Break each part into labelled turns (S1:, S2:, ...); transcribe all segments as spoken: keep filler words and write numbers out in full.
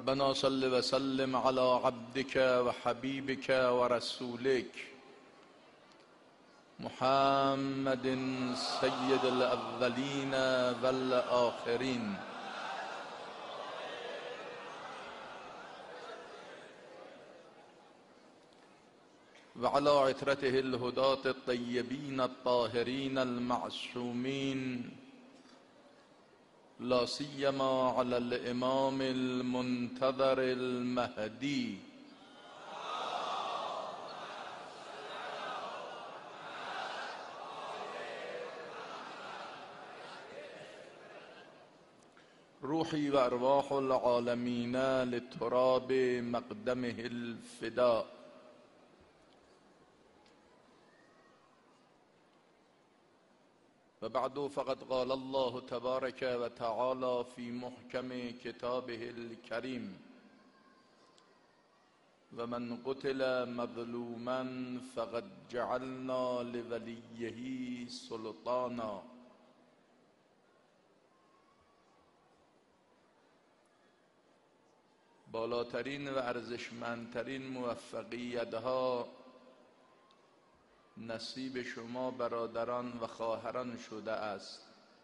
S1: ربنا صل وسلم على عبدك وحبيبك ورسولك محمد سيد الأولين والآخرين وعلى عترته الهداة الطيبين الطاهرين المعصومين لا سيما على الإمام المنتظر المهدي روحي وأرواح العالمين لتراب مقدمه الفداء. وبعد فقد قال الله تبارك وتعالى في محكم كتابه الكريم ومن قتل مظلوما فقد جعلنا لوليه سلطانا. بالاترین و ارزشمندترین موفقیت‌ها نصیب شما برادران و خواهران شده است.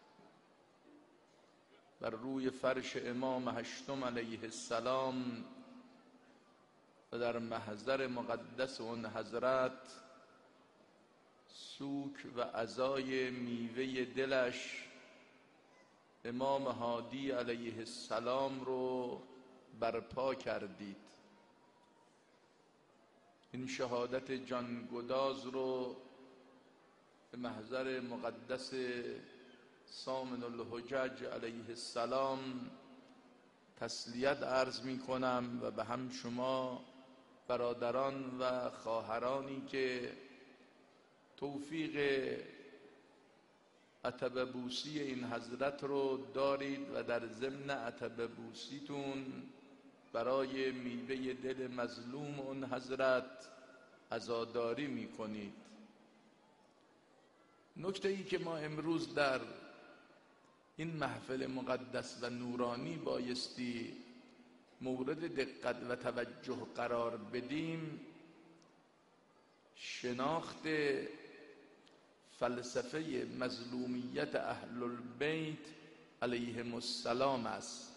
S1: بر روی فرش امام هشتم علیه السلام و در محضر مقدس اون حضرت سوک و عزای میوه دلش امام هادی علیه السلام رو برپا کردید. این شهادت جانگداز رو به محضر مقدس سامن الحجج علیه السلام تسلیت عرض می کنم و به هم شما برادران و خواهرانی که توفیق عتبه بوسی این حضرت رو دارید و در ضمن عتبه بوسیتون برای میوه دل مظلوم اون حضرت عزاداری می کنید. نکته ای که ما امروز در این محفل مقدس و نورانی بایستی مورد دقت و توجه قرار بدیم شناخت فلسفه مظلومیت اهل البیت علیهم السلام است.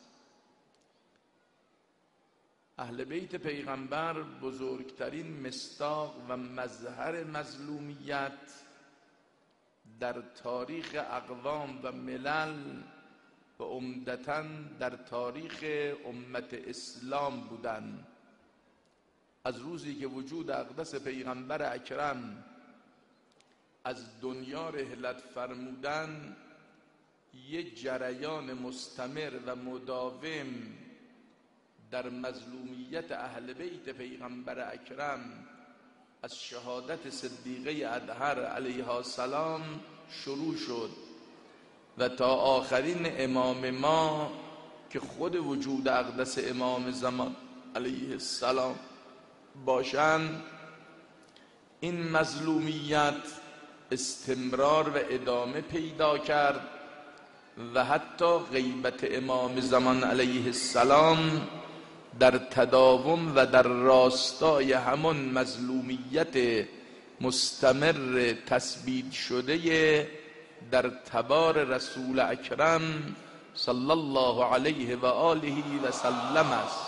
S1: اهل بیت پیغمبر بزرگترین مصداق و مظهر مظلومیت در تاریخ اقوام و ملل و عمدتاً در تاریخ امت اسلام بودند. از روزی که وجود اقدس پیغمبر اکرم از دنیا رحلت فرمودن یک جریان مستمر و مداوم در مظلومیت اهل بیت پیغمبر اکرم از شهادت صدیقه اطهر علیها السلام شروع شد و تا آخرین امام ما که خود وجود اقدس امام زمان علیه السلام باشند این مظلومیت استمرار و ادامه پیدا کرد و حتی غیبت امام زمان علیه السلام در تداوم و در راستای همون مظلومیت مستمر تثبیت شده در تبار رسول اکرم صلی الله علیه و آله و سلم است.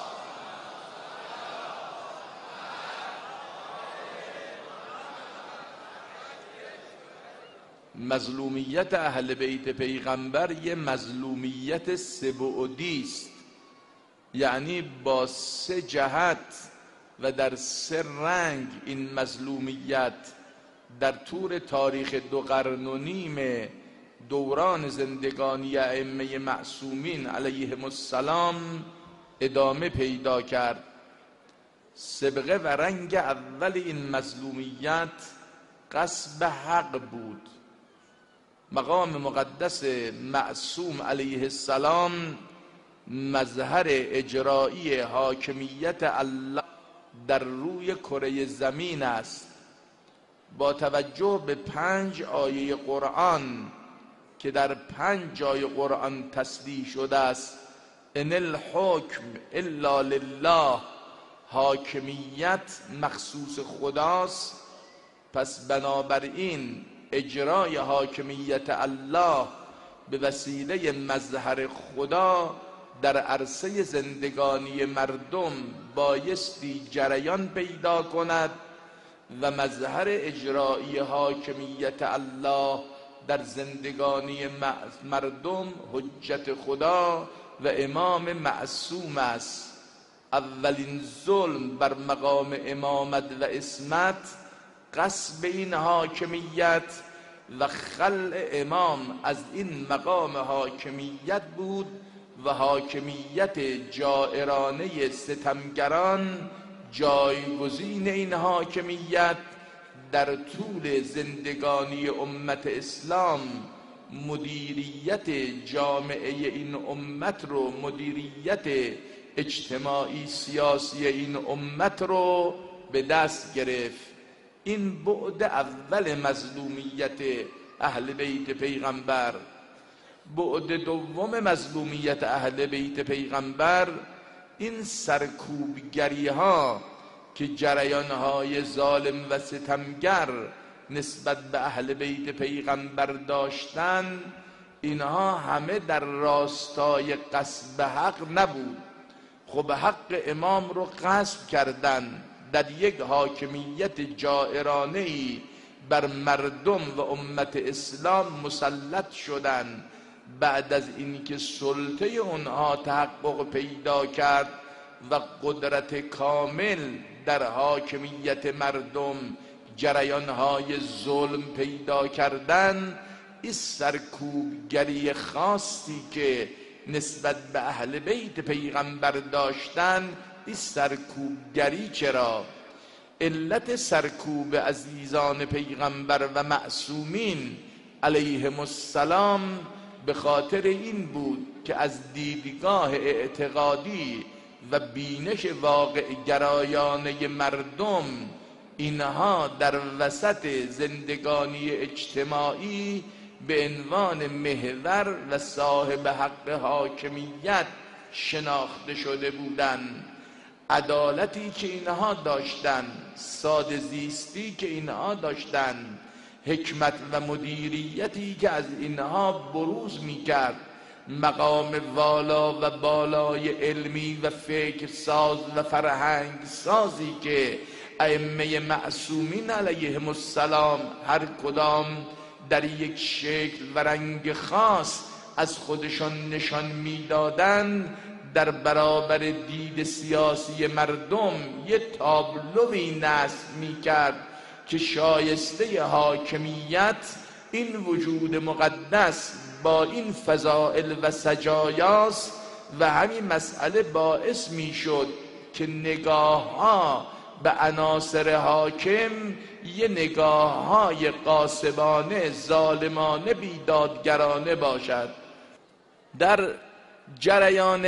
S1: مظلومیت اهل بیت پیغمبر یه مظلومیت سه‌بعدی است، یعنی با سه جهت و در سه رنگ این مظلومیت در طول تاریخ دو قرن و نیم دوران زندگانی ائمه معصومین علیهم السلام ادامه پیدا کرد. سبقه و رنگ اول این مظلومیت غصب حق بود. مقام مقدس معصوم علیه السلام مظهر اجرایی حاکمیت الله در روی کره زمین است. با توجه به پنج آیه قرآن که در پنج جای قرآن تصریح شده است ان الحکم الا لله، حاکمیت مخصوص خداست، پس بنابراین اجرای حاکمیت الله به وسیله مظهر خدا در عرصه زندگانی مردم بایستی جریان پیدا کند و مظهر اجرایی حاکمیت الله در زندگانی مردم حجت خدا و امام معصوم است. اولین ظلم بر مقام امامت و عصمت غصب این حاکمیت و خلع امام از این مقام حاکمیت بود و حاکمیت جائرانه ستمگران جایگزین این حاکمیت در طول زندگانی امت اسلام مدیریت جامعه این امت رو، مدیریت اجتماعی سیاسی این امت رو به دست گرفت. این بعد اول مظلومیت اهل بیت پیغمبر. بعد دوم مظلومیت اهل بیت پیغمبر این سرکوبگری ها که جریان های ظالم و ستمگر نسبت به اهل بیت پیغمبر داشتن، اینها همه در راستای غصب حق نبود. خب حق امام رو غصب کردن، در یک حاکمیت جائرانه‌ای بر مردم و امت اسلام مسلط شدن. بعد از اینکه سلطه اونها تحقق پیدا کرد و قدرت کامل در حاکمیت مردم جریانهای ظلم پیدا کردن، این سرکوبگری خاصی که نسبت به اهل بیت پیغمبر داشتن، این سرکوبگری چرا؟ علت سرکوب عزیزان پیغمبر و معصومین علیهم السلام به خاطر این بود که از دیدگاه اعتقادی و بینش واقع گرایانه مردم اینها در وسط زندگانی اجتماعی به عنوان محور و صاحب حق حاکمیت شناخته شده بودند. عدالتی که اینها داشتن، ساده زیستی که اینها داشتن، حکمت و مدیریتی که از اینها بروز میکرد، مقام والا و بالای علمی و فکر ساز و فرهنگ سازی که ائمه معصومین علیهم السلام هر کدام در یک شکل و رنگ خاص از خودشان نشان میدادند، در برابر دید سیاسی مردم یه تابلوی نصب میکرد که شایسته حاکمیت این وجود مقدس با این فضائل و سجایاست و همین مسئله باعث میشد که نگاه ها به عناصر حاکم یه نگاه های غاصبانه، ظالمانه، بیدادگرانه باشد. در جریان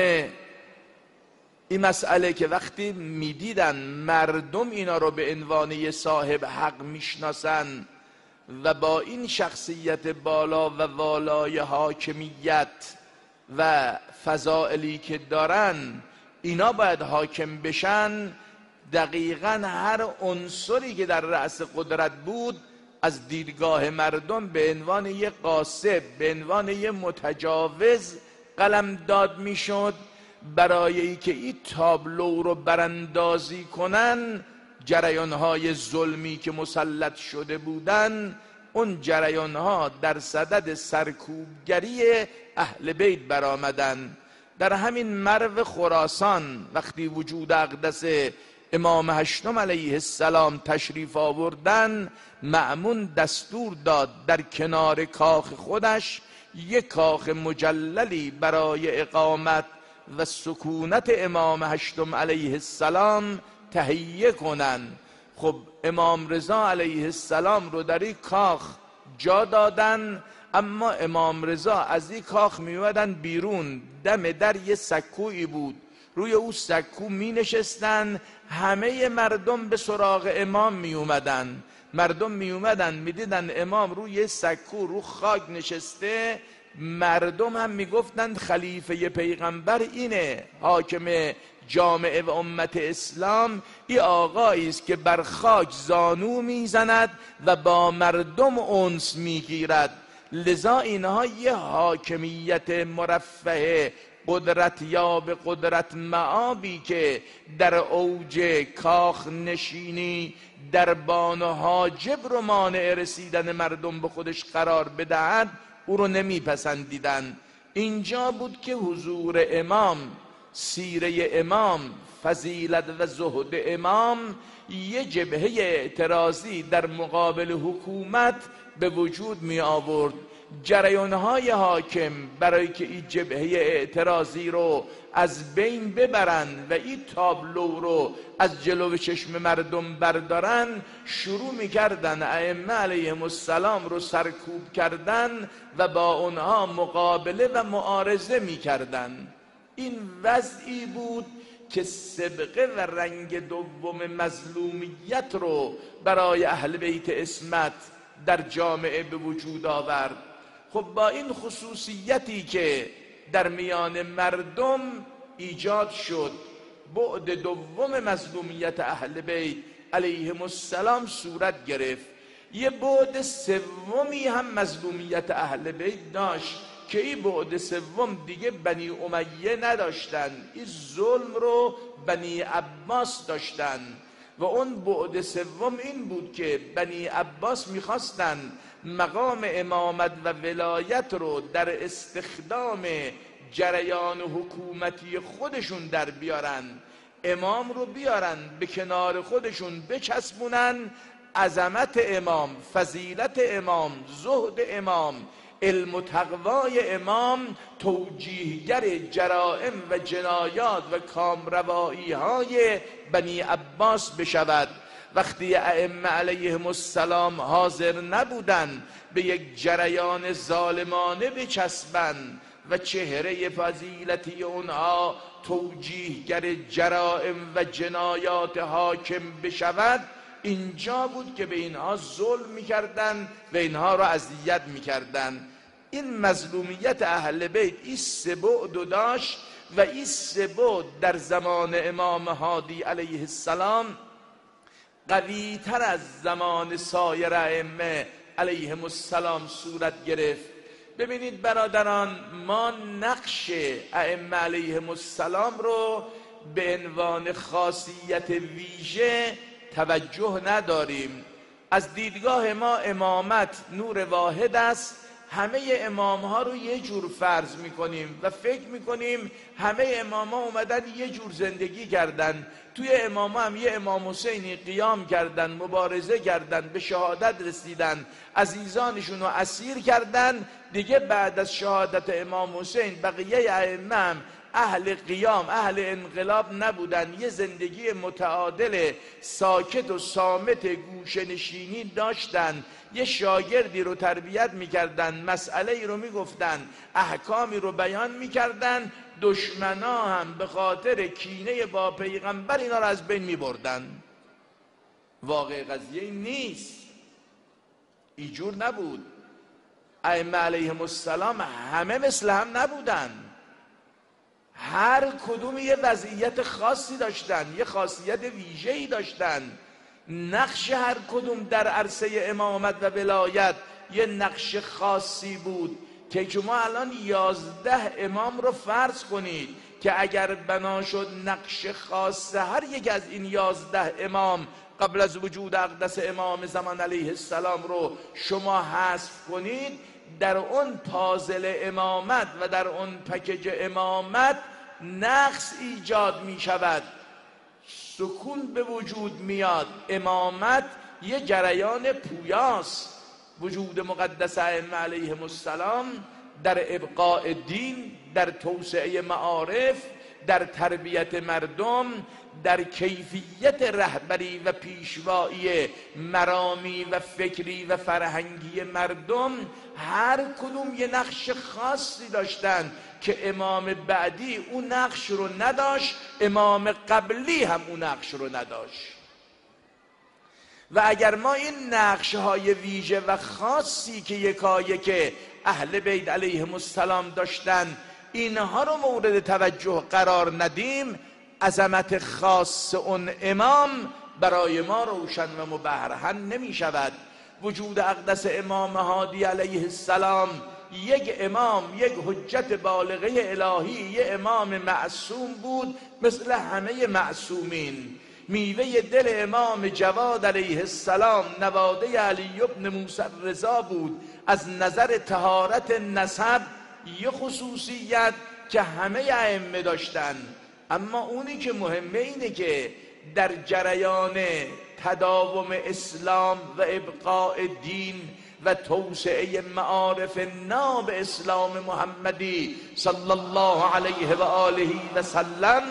S1: این مسئله که وقتی میدیدن مردم اینا رو به عنوان یه صاحب حق میشناسن و با این شخصیت بالا و والای حاکمیت و فضائلی که دارن اینا باید حاکم بشن، دقیقاً هر عنصری که در رأس قدرت بود از دیدگاه مردم به عنوان یه غاصب، به عنوان یه متجاوز قلم داد میشد، برای اینکه این تابلو رو براندازی کنن جریانهای ظلمی که مسلط شده بودن، اون جریانها در صدد سرکوبگری اهل بیت برآمدن. در همین مرو خراسان وقتی وجود اقدس امام هشتم علیه السلام تشریف آوردن، مأمون دستور داد در کنار کاخ خودش یک کاخ مجللی برای اقامت و سکونت امام هشتم علیه السلام تهیه کنن. خب امام رضا علیه السلام رو در این کاخ جا دادن، اما امام رضا از این کاخ میومدن بیرون، دم در یه سکویی بود، روی او سکو می نشستن، همه مردم به سراغ امام می اومدن. مردم می اومدن می دیدن امام روی سکو رو خاک نشسته، مردم هم میگفتند خلیفه پیغمبر اینه، حاکم جامعه و امت اسلام ای آقایی است که بر خاک زانو میزند و با مردم انس میگیرد. لذا اینها یه حاکمیت مرفه قدرت یا به قدرت معابی که در اوج کاخ نشینی در بان و حاجب رو مانع رسیدن مردم به خودش قرار بدهد او رو نمیپسندیدن. اینجا بود که حضور امام، سیره امام، فضیلت و زهد امام یه جبهه اعتراضی در مقابل حکومت به وجود می آورد. جریانهای حاکم برای که این جبهه اعتراضی رو از بین ببرن و این تابلو رو از جلو چشم مردم بردارن، شروع میکردن ائمه علیهم السلام رو سرکوب کردن و با اونها مقابله و معارضه میکردن. این وضعی بود که سبقه و رنگ دوم مظلومیت رو برای اهل بیت عصمت در جامعه به وجود آورد. خب با این خصوصیتی که در میان مردم ایجاد شد، بعد دوم مظلومیت اهل بیت علیهم السلام صورت گرفت. یه بعد سومی هم مظلومیت اهل بیت داشت که این بعد سوم دیگه بنی امیه نداشتن، این ظلم رو بنی عباس داشتن. و اون بعد سوم این بود که بنی عباس میخواستن مقام امامت و ولایت رو در استخدام جریان حکومتی خودشون در بیارن، امام رو بیارن به کنار خودشون بچسبونن، عظمت امام، فضیلت امام، زهد امام، علم و تقوای امام توجیهگر جرائم و جنایات و کامروایی های بنی عباس بشود. وقتی ائمه علیهم السلام حاضر نبودن به یک جریان ظالمانه بچسبن و چهره فضیلتی اونها توجیهگر جرائم و جنایات حاکم بشود، اینجا بود که به اینها ظلم میکردن و اینها را اذیت میکردن. این مظلومیت اهل بیت این سه بعد داشت و این سه بعد در زمان امام هادی علیه السلام قوی تر از زمان سایر ائمه علیهم السلام صورت گرفت. ببینید برادران، ما نقش ائمه علیهم السلام رو به عنوان خاصیت ویژه توجه نداریم. از دیدگاه ما امامت نور واحد است. همه امام ها رو یه جور فرض میکنیم و فکر میکنیم همه امام ها اومدن یه جور زندگی کردن. توی امام ها هم یه امام حسینی قیام کردن، مبارزه کردن، به شهادت رسیدن، عزیزانشون رو اسیر کردن. دیگه بعد از شهادت امام حسین بقیه ائمه هم اهل قیام، اهل انقلاب نبودن، یه زندگی متعادل ساکت و صامت گوشه‌نشینی داشتن، یه شاگردی رو تربیت میکردن، مسئله رو میگفتن، احکامی رو بیان میکردن. دشمنا هم به خاطر کینه با پیغمبر اینا رو از بین میبردن. واقع قضیه این نیست، اینجور نبود. ائمه علیهم السلام همه مثل هم نبودن، هر کدوم یه وضعیت خاصی داشتن، یه خاصیت ویژه‌ای داشتن. نقش هر کدوم در عرصه امامت و ولایت یه نقش خاصی بود که شما الان یازده امام رو فرض کنید که اگر بنا شد نقش خاص هر یک از این یازده امام قبل از وجود اقدس امام زمان علیه السلام رو شما حذف کنید، در اون پازل امامت و در اون پکیج امامت نقص ایجاد می شود، سکون به وجود میاد. امامت یه جریان پویاست. وجود مقدس ائمه علیهم السلام در ابقاء دین، در توسعه معارف، در تربیت مردم، در کیفیت رهبری و پیشوایی مرامی و فکری و فرهنگی مردم، هر کدوم یه نقش خاصی داشتن که امام بعدی اون نقش رو نداشت، امام قبلی هم اون نقش رو نداشت. و اگر ما این نقشه های ویژه و خاصی که یکایک اهل بیت علیهم السلام داشتن اینها رو مورد توجه قرار ندیم، عظمت خاص اون امام برای ما روشن و مبرهن نمی شود. وجود اقدس امام هادی علیه السلام، یک امام، یک حجت بالغه الهی، یک امام معصوم بود مثل همه معصومین. میوه دل امام جواد علیه السلام نواده علی ابن موسی رضا بود. از نظر طهارت نسب یه خصوصیت که همه ائمه داشتن، اما اونی که مهمه اینه که در جریان تداوم اسلام و ابقاء دین و توسعه معارف ناب اسلام محمدی صلی الله علیه و آله و سلم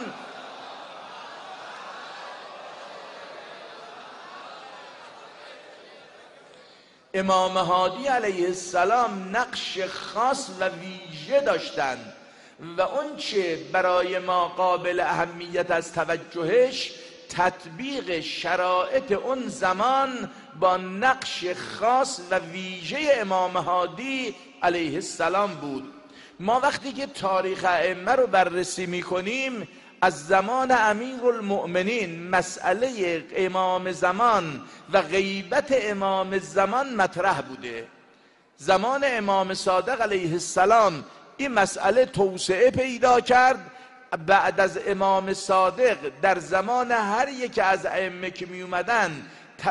S1: امام هادی علیه السلام نقش خاص و ویژه داشتند و اون چه برای ما قابل اهمیت از توجهش تطبیق شرایط اون زمان با نقش خاص و ویژه امام هادی علیه السلام بود. ما وقتی که تاریخ ائمه رو بررسی میکنیم از زمان امیرالمؤمنین مسئله امام زمان و غیبت امام زمان مطرح بوده. زمان امام صادق علیه السلام این مسئله توسعه پیدا کرد. بعد از امام صادق در زمان هر یک از ائمه که می اومدن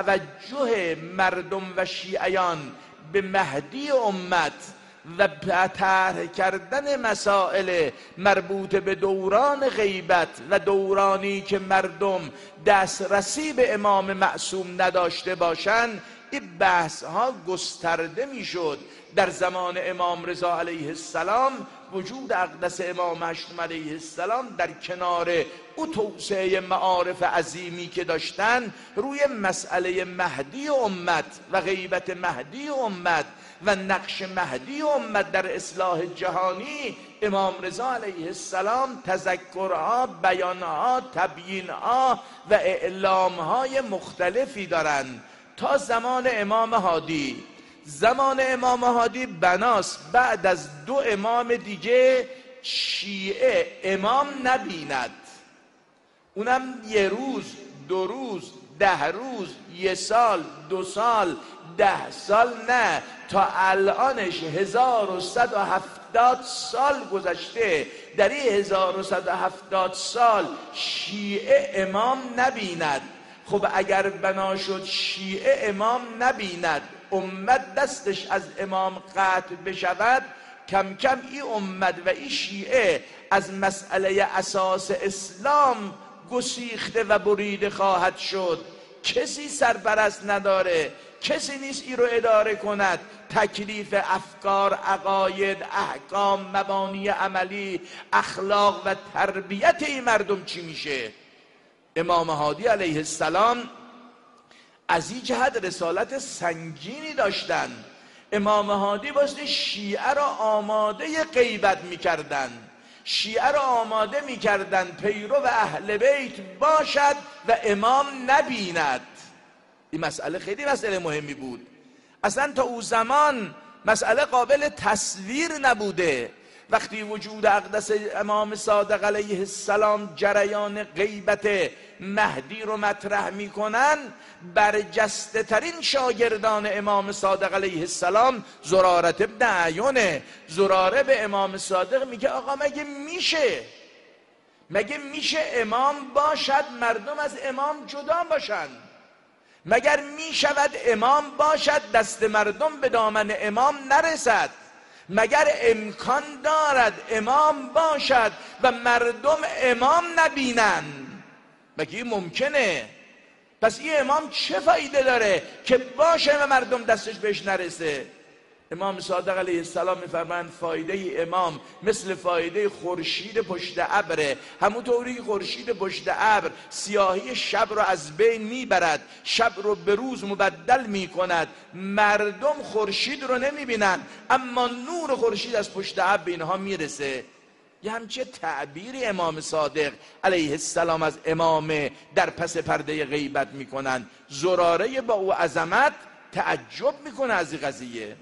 S1: توجه مردم و شیعیان به مهدی امت و طرح کردن مسائل مربوط به دوران غیبت و دورانی که مردم دسترسی به امام معصوم نداشته باشند، این بحث ها گسترده می شد. در زمان امام رضا علیه السلام وجود اقدس امام هشتم علیه السلام در کنار او توسعه معارف عظیمی که داشتن روی مسئله مهدی امت و غیبت مهدی امت و نقش مهدی امت در اصلاح جهانی امام رضا علیه السلام تذکرها، بیانها، تبیینها و اعلامهای مختلفی دارند تا زمان امام هادی. زمان امام هادی بناس بعد از دو امام دیگه شیعه امام نبیند، اونم یه روز، دو روز، ده روز، یه سال، دو سال، ده سال نه، تا الانش هزار و صد و هفتاد سال گذشته. در این هزار و صد و هفتاد سال شیعه امام نبیند. خب اگر بنا شد شیعه امام نبیند، امت دستش از امام قطع بشود، کم کم این امت و این شیعه از مسئله اساس اسلام گسیخته و بریده خواهد شد. کسی سرپرست نداره، کسی نیست ای رو اداره کند. تکلیف افکار، عقاید، احکام، مبانی عملی، اخلاق و تربیت این مردم چی میشه؟ امام هادی علیه السلام از این جهت رسالت سنگینی داشتند. امام هادی واسه شیعه را آماده غیبت میکردن، شیعه را آماده میکردن پیرو و اهل بیت باشد و امام نبیند. این مسئله خیلی مسئله مهمی بود. اصلا تا او زمان مسئله قابل تصویر نبوده. وقتی وجود اقدس امام صادق علیه السلام جریان غیبت مهدی رو مطرح میکنن، برجسته ترین شاگردان امام صادق علیه السلام زرارت ابن اعینه. زراره به امام صادق میگه آقا مگه میشه مگه میشه امام باشد مردم از امام جدا باشند؟ مگر میشود امام باشد دست مردم به دامن امام نرسد؟ مگر امکان دارد امام باشد و مردم امام نبینند؟ مگه این ممکنه؟ پس این امام چه فایده داره که باشه و مردم دستش بهش نرسه؟ امام صادق علیه السلام میفرمایند فایده امام مثل فایده خورشید پشت ابره. همونطوری خورشید پشت ابر سیاهی شب رو از بین میبرد، شب رو به روز مبدل میکند. مردم خورشید رو نمیبینن، اما نور خورشید از پشت ابر به اینها میرسه. یه همچه تعبیری امام صادق علیه السلام از امام در پس پرده غیبت میکنن. زراره با او عظمت تعجب میکنه از این قضیه.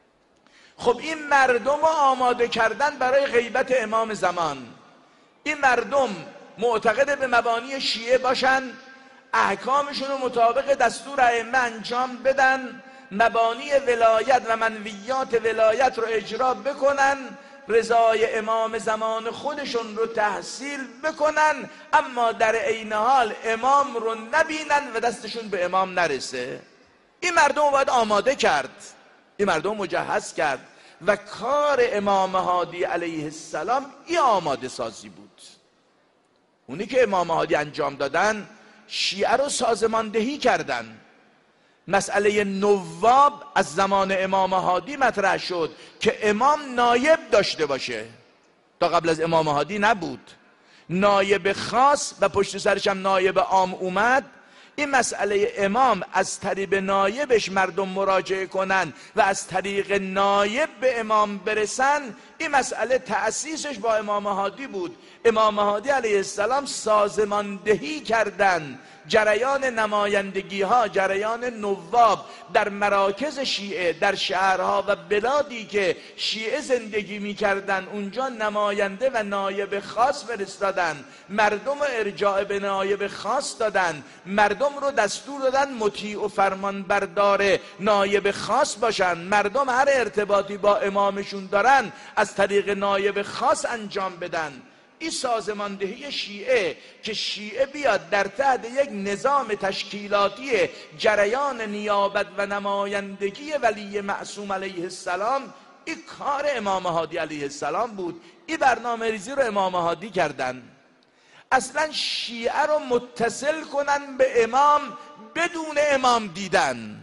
S1: خب این مردم رو آماده کردن برای غیبت امام زمان. این مردم معتقد به مبانی شیعه باشن، احکامشون رو مطابق دستور ائمه انجام بدن، مبانی ولایت و منویات ولایت رو اجرا بکنن، رضای امام زمان خودشون رو تحصیل بکنن، اما در عین حال امام رو نبینن و دستشون به امام نرسه. این مردم رو باید آماده کرد، این مردم مجهز کرد و کار امام هادی علیه السلام این آماده سازی بود. اونی که امام هادی انجام دادن شیعه رو سازماندهی کردن. مسئله نواب از زمان امام هادی مطرح شد که امام نایب داشته باشه، تا قبل از امام هادی نبود. نایب خاص و پشت سرش هم نایب عام اومد. این مسئله امام از طریق نایبش مردم مراجعه کنن و از طریق نایب به امام برسن، این مسئله تأسیسش با امام هادی بود. امام هادی علیه السلام سازماندهی کردن جریان نمایندگی ها، جریان نواب در مراکز شیعه، در شهرها و بلادی که شیعه زندگی می کردن، اونجا نماینده و نایب خاص فرستادن، مردم رو ارجاع به نایب خاص دادن، مردم رو دستور دادن مطیع و فرمان بردار نایب خاص باشن، مردم هر ارتباطی با امامشون دارن از طریق نایب خاص انجام بدن. این سازماندهی شیعه که شیعه بیاد در تحت یک نظام تشکیلاتی جریان نیابت و نمایندگی ولی معصوم علیه السلام، این کار امام هادی علیه السلام بود. این برنامه ریزی رو امام هادی کردن. اصلا شیعه رو متصل کنن به امام بدون امام دیدن.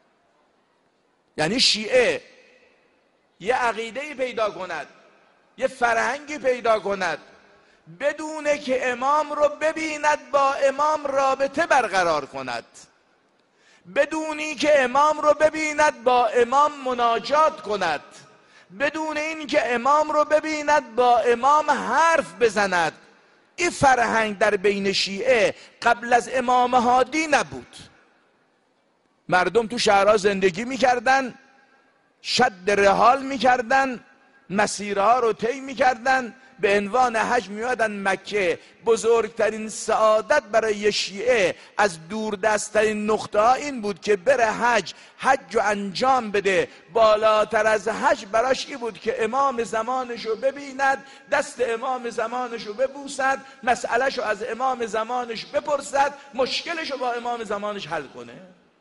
S1: یعنی شیعه یه عقیده‌ای پیدا کند، یه فرهنگی پیدا کند، بدونه که امام رو ببیند با امام رابطه برقرار کند، بدونی که امام رو ببیند با امام مناجات کند، بدون این که امام رو ببیند با امام حرف بزند. این فرهنگ در بین شیعه قبل از امام هادی نبود. مردم تو شهرها زندگی میکردن، شد رحال میکردن، مسیرها رو طی میکردن، به عنوان حج میادن مکه. بزرگترین سعادت برای شیعه از دوردستترین نقطه ها این بود که بره حج حج رو انجام بده. بالاتر از حج براش این بود که امام زمانش رو ببیند، دست امام زمانش رو ببوسد، مسئلهش رو از امام زمانش بپرسد، مشکلش رو با امام زمانش حل کنه.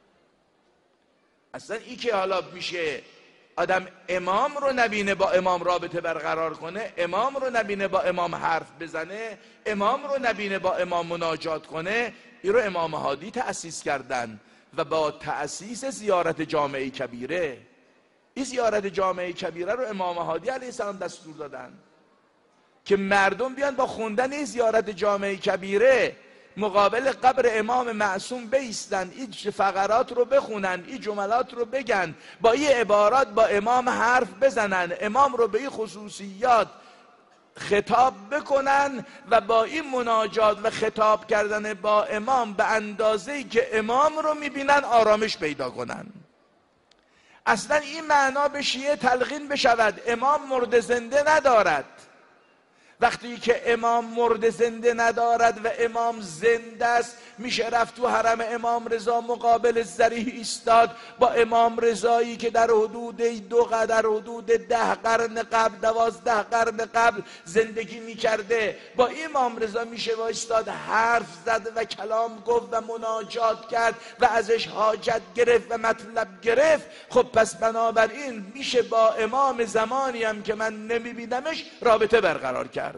S1: اصلا این که حالا میشه آدم امام رو نبینه با امام رابطه برقرار کنه، امام رو نبینه با امام حرف بزنه، امام رو نبینه با امام مناجات کنه، این رو امام هادی تأسیس کردن و با تأسیس زیارت جامعه کبیره. این زیارت جامعه کبیره رو امام هادی علیه السلام دستور دادن که مردم بیان با خوندن این زیارت جامعه کبیره مقابل قبر امام معصوم بیستن، این فقرات رو بخونن، این جملات رو بگن، با این عبارات با امام حرف بزنن، امام رو به این خصوصیات خطاب بکنن و با این مناجات و خطاب کردن با امام به اندازه‌ای که امام رو میبینن آرامش پیدا کنن. اصلا این معنا به شیعه تلقین بشود امام مرد زنده ندارد. وقتی که امام مرد زنده ندارد و امام زنده است، میشه رفت تو حرم امام رضا مقابل ضریح ایستاد با امام رضایی که در حدود دو در حدود ده قرن قبل، دوازده قرن قبل زندگی میکرده. با امام رضا میشه ایستاد، حرف زد و کلام گفت و مناجات کرد و ازش حاجت گرفت و مطلب گرفت. خب پس بنابراین میشه با امام زمانی هم که من نمیبینمش رابطه برقرار کرد.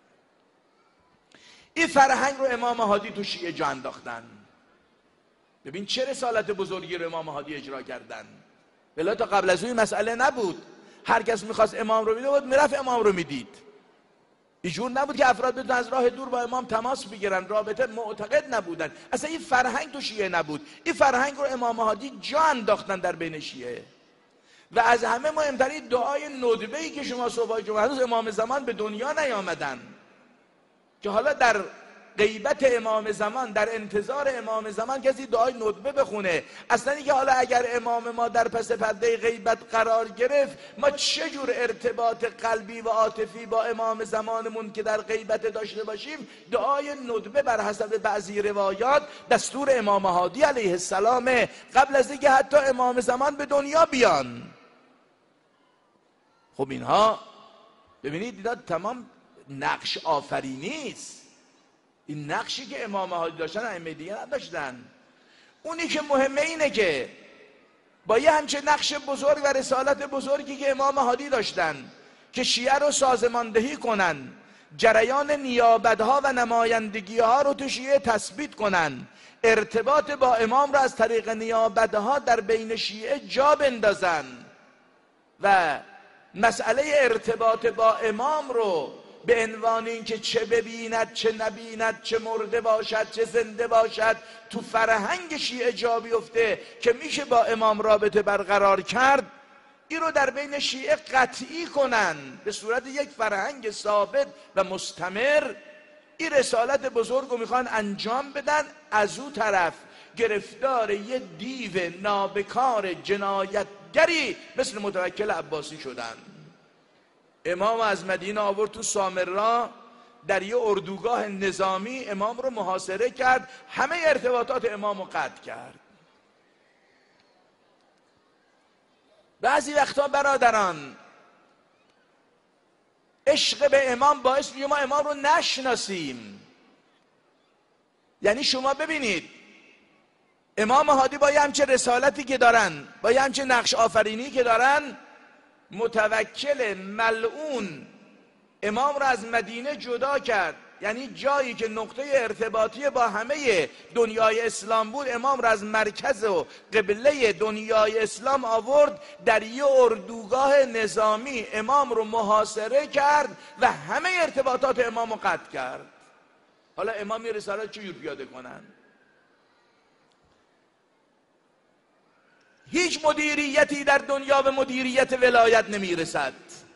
S1: این فرهنگ رو امام هادی تو شیعه جا انداختن. ببین چه رسالت بزرگی رو امام هادی اجرا کردن. بلا تا قبل از اون مسئله نبود. هر کس میخواست امام رو میدید میرفت امام رو میدید. اینجور نبود که افراد بدون از راه دور با امام تماس بگیرن، رابطه معتقد نبودن. اصلا این فرهنگ تو شیعه نبود. این فرهنگ رو امام هادی جا انداختن در بین شیعه. و از همه مهمترین دعای ندبه‌ای که شما صبح جمعه، هنوز امام زمان به دنیا نیامدن که حالا در غیبت امام زمان، در انتظار امام زمان کسی دعای ندبه بخونه. اصلا اینکه حالا اگر امام ما در پس پرده غیبت قرار گرفت، ما چه جور ارتباط قلبی و عاطفی با امام زمانمون که در غیبت داشته باشیم؟ دعای ندبه بر حسب بعضی روایات دستور امام هادی علیه السلام، قبل از اینکه حتی امام زمان به دنیا بیان. خب اینها ببینید اینا تمام نقش آفرینی است. این نقشی که امام هادی داشتن ائمه دیگه نداشتن. اونی که مهمه اینه که با یه همچه نقش بزرگ و رسالت بزرگی که امام هادی داشتن که شیعه رو سازماندهی کنن، جریان نیابت‌ها و نمایندگی‌ها رو تو شیعه تثبیت کنن، ارتباط با امام رو از طریق نیابت‌ها در بین شیعه جا بندازن و مسئله ارتباط با امام رو به عنوان اینکه چه ببیند چه نبیند، چه مرده باشد چه زنده باشد، تو فرهنگ شیعه جا بیفته که میشه با امام رابطه برقرار کرد، این رو در بین شیعه قطعی کنن به صورت یک فرهنگ ثابت و مستمر. این رسالت بزرگ رو میخوان انجام بدن. از او طرف گرفتار یه دیو نابکار جنایتگری مثل متوکل عباسی شدن. امام از مدینه آورد تو سامرا، در یه اردوگاه نظامی امام رو محاصره کرد، همه ارتباطات امام رو قطع کرد. بعضی وقتا برادران عشق به امام باعث میشه ما امام رو نشناسیم. یعنی شما ببینید امام هادی با یه همچه رسالتی که دارن، با یه همچه نقش آفرینی که دارن، متوکل ملعون امام را از مدینه جدا کرد. یعنی جایی که نقطه ارتباطی با همه دنیای اسلام بود، امام را از مرکز و قبله دنیای اسلام آورد، در یه اردوگاه نظامی امام رو محاصره کرد و همه ارتباطات امام رو قطع کرد. حالا امام یه رساله چجور پیاده کنن؟ هیچ مدیریتی در دنیا به مدیریت ولایت نمیرسد.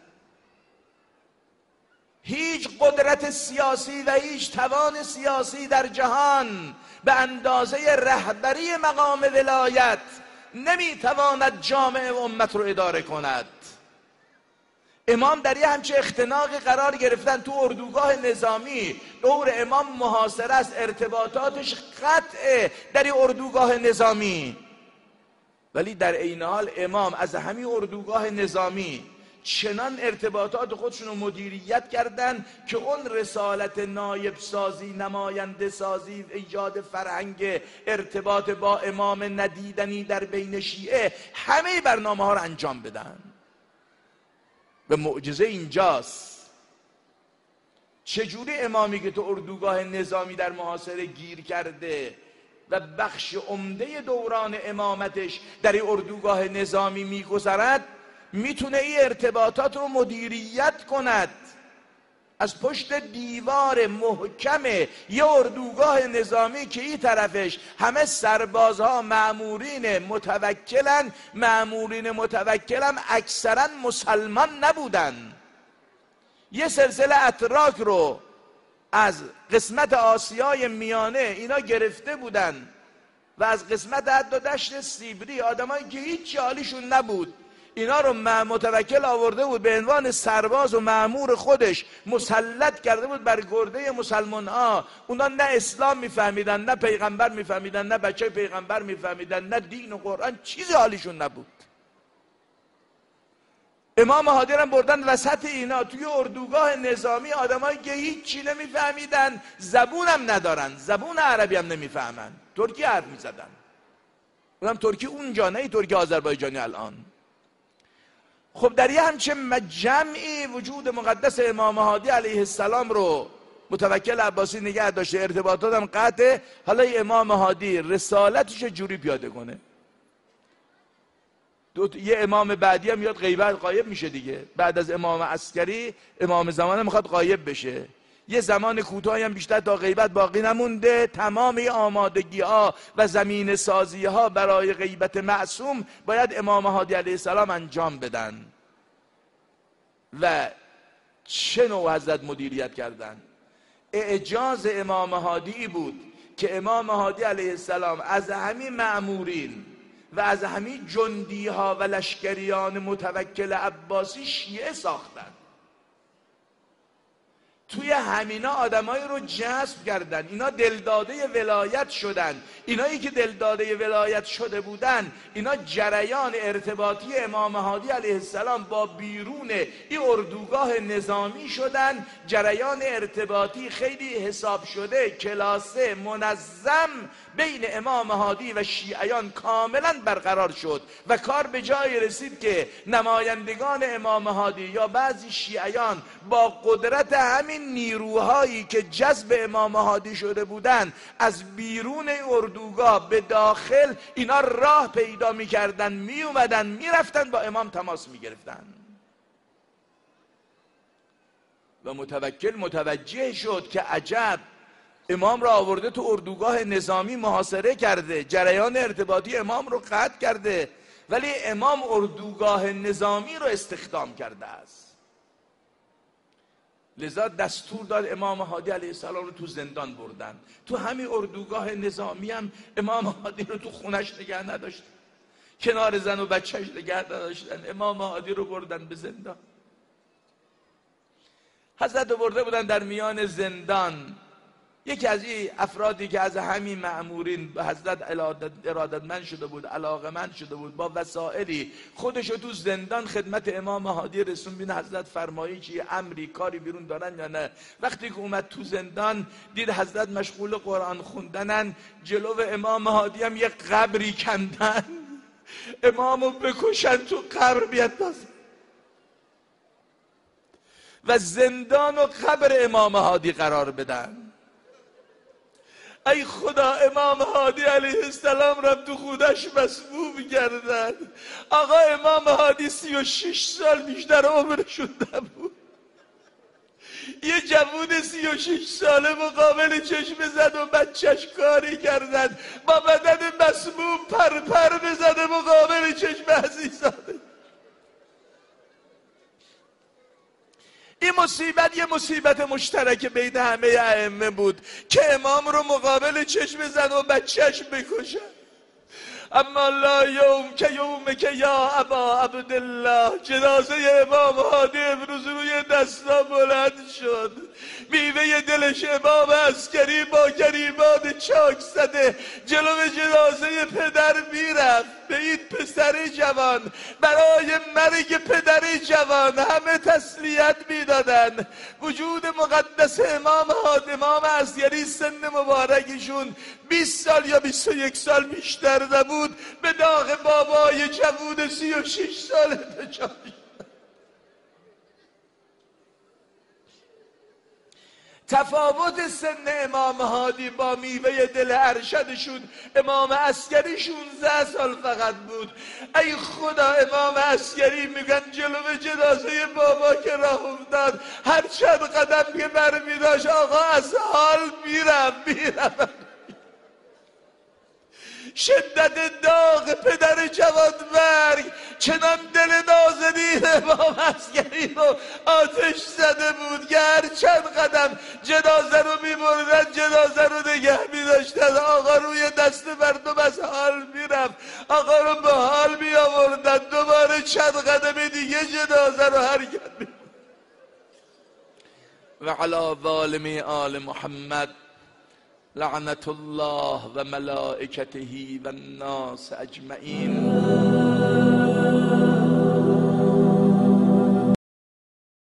S1: هیچ قدرت سیاسی و هیچ توان سیاسی در جهان به اندازه رهبری مقام ولایت نمیتواند جامعه و امت رو اداره کند. امام در یه همچه اختناقی قرار گرفتن، تو اردوگاه نظامی دور امام محاصره است، ارتباطاتش قطعه در اردوگاه نظامی. ولی در عین حال امام از همین اردوگاه نظامی چنان ارتباطات خودشون رو مدیریت کردن که اون رسالت نایب سازی، نماینده سازی، ایجاد فرهنگ ارتباط با امام ندیدنی در بین شیعه، همه برنامه ها رو انجام بدن. و معجزه اینجاست چجوری امامی که تو اردوگاه نظامی در محاصره گیر کرده و بخش عمده دوران امامتش در این اردوگاه نظامی میگذرد، میتونه این ارتباطات رو مدیریت کند. از پشت دیوار محکم یه اردوگاه نظامی که این طرفش همه سربازها مأمورین متوکلن، مأمورین متوکلن اکثرا مسلمان نبودن، یه سلسله اتراک رو از قسمت آسیای میانه اینا گرفته بودن و از قسمت حتی دشت سیبری آدمایی که هیچ حالیشون نبود، اینا رو متوکل آورده بود به عنوان سرباز و مأمور خودش، مسلط کرده بود بر گرده مسلمان ها. اونا نه اسلام میفهمیدن، نه پیغمبر میفهمیدن، نه بچه پیغمبر میفهمیدن، نه دین و قرآن، چیزی حالیشون نبود. امام هادی رو بردن وسط اینا توی اردوگاه نظامی، آدمایی که هیچی نمیفهمیدن، زبون هم ندارن، زبون عربی هم نمیفهمن، ترکی حرف میزدن. اونم ترکی اونجا، نه ترکی آذربایجانی الان. خب در یه همچین جمعی وجود مقدس امام هادی علیه السلام رو متوکل عباسی نگه داشته، ارتباطات هم قطعه. حالا امام هادی رسالتش جوری پیاده کنه. دو یه امام بعدی هم میاد غیبت غایب میشه دیگه. بعد از امام عسکری امام زمان میخواد غایب بشه. یه زمان کوتاهی هم بیشتر تا غیبت باقی نمونده، تمام آمادگی ها و زمین سازی ها برای غیبت معصوم باید امام هادی علیه السلام انجام بدن. و چه نوع حضرت مدیریت کردن؟ اعجاز امام هادی بود که امام هادی علیه السلام از همین مأمورین و از همین جندی ها و لشکریان متوکل عباسی شیعه ساختن. توی همینا آدمایی رو جذب کردن، اینا دلداده ولایت شدن. اینایی که دلداده ولایت شده بودن، اینا جریان ارتباطی امام هادی علیه السلام با بیرون این اردوگاه نظامی شدن. جریان ارتباطی خیلی حساب شده، کلاسه، منظم بین امام هادی و شیعیان کاملا برقرار شد و کار به جای رسید که نمایندگان امام هادی یا بعضی شیعیان با قدرت همین نیروهایی که جذب امام هادی شده بودن از بیرون اردوگاه به داخل اینا راه پیدا میکردن، میومدن میرفتن با امام تماس میگرفتن. و متوکل متوجه شد که عجب، امام را آورده تو اردوگاه نظامی محاصره کرده، جریان ارتباطی امام رو قطع کرده، ولی امام اردوگاه نظامی رو استخدام کرده است. لذا دستور داد امام هادی علیه السلام رو تو زندان بردن. تو همین اردوگاه نظامی هم امام هادی رو تو خونش نگه نداشتن، کنار زن و بچهش نگه نداشتن، امام هادی رو بردن به زندان. حضرت رو برده بودن در میان زندان. یکی از این افرادی که از همین مأمورین به حضرت ارادتمند شده بود، علاقمند شده بود، با وسائلی خودشو تو زندان خدمت امام هادی رسون. بین حضرت فرمایی چی امری کاری بیرون دارن یا نه. وقتی که اومد تو زندان دید حضرت مشغول قرآن خوندنن، جلو امام هادی هم یک قبری کندن، امامو بکشن تو قبر بیاندازن. و زندان و قبر امام هادی قرار بدن. ای خدا، امام هادی علیه السلام را تو خودش مسموم کردن. آقا امام هادی سی و شش سال بیشتر عمرشون نبود. یه جوون سی و شش ساله مقابل چشم زد و بچهش کاری کردن، با بدن مسموم پر پر بزده مقابل چشم عزیزانه. این مصیبت یه مصیبت مشترک بین همه ائمه بود که امام رو مقابل چشم زن و بچهش بکشن. اما لا یوم که یوم که یا ابا عبدالله، جنازه امام هادی امروز روی دستا بلند شد. میوه دلش امام عسکری با گریبان چاک زده جلو جنازه پدر میرفت. به این پسر جوان برای مرگ پدر جوان همه تسلیت میدادن. وجود مقدس امام هادی، امام عسکری، سن مبارکشون بیست سال یا بیست و یک سال بیشتر نبود، به داغ بابای جوون سی و شش ساله دچار شد. تفاوت سن امام هادی با میوه دل ارشدشون امام عسکری شانزده سال فقط بود. ای خدا، امام عسکری میگن جلو جنازه بابا که راه افتاد هر چند قدم که برمی داشت آقا از حال میرم میرم. شدت داغ پدر جوانمرگ چنان دل نازنین امام عسکری رو آتش زده بود که هر چند قدم جنازه رو میبردن جنازه رو نگه میداشتن. آقا روی دست مردم از حال میرفت، آقا رو به حال میآوردن، دوباره چند قدم دیگه جنازه رو حرکت میدن. و علی ظالمی آل محمد لعنت الله و ملائکته و الناس اجمعین.